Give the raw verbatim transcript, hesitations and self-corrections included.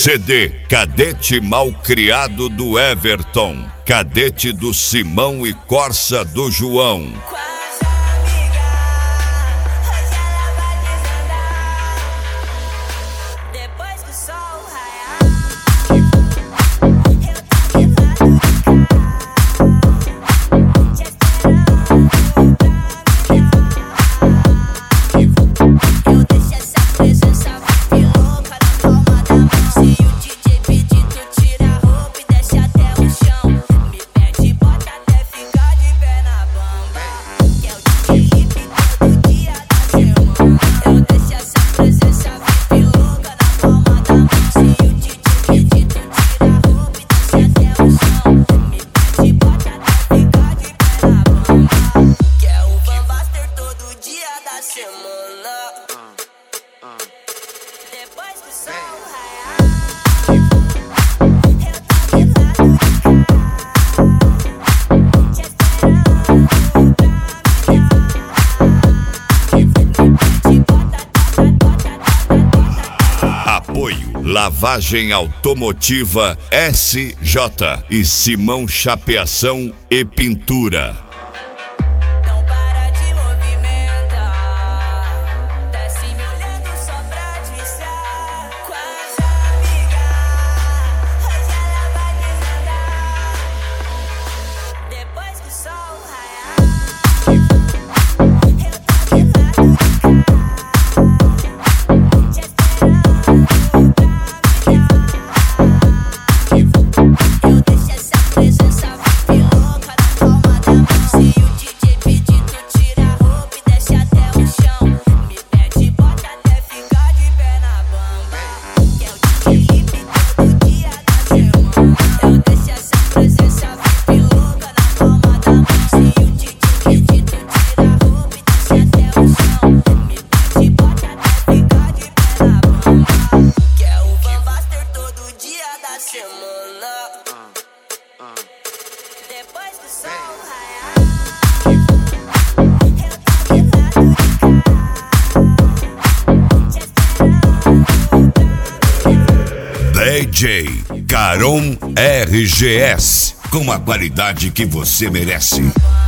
C D Cadete Malcriado do Everton, Cadete do Simão e Corsa do João. Lavagem Automotiva S J e Simão Chapeação e Pintura. Não para de movimentar, desce me olhando só pra desviar. Com as amigas, hoje ela vai desandar. Depois que o sol raiar, eu tô de lado de cá, te esperando. Depois que o sol raiar, eu tô de lado de cá, te esperando. D J Caron R G S, com a qualidade que você merece.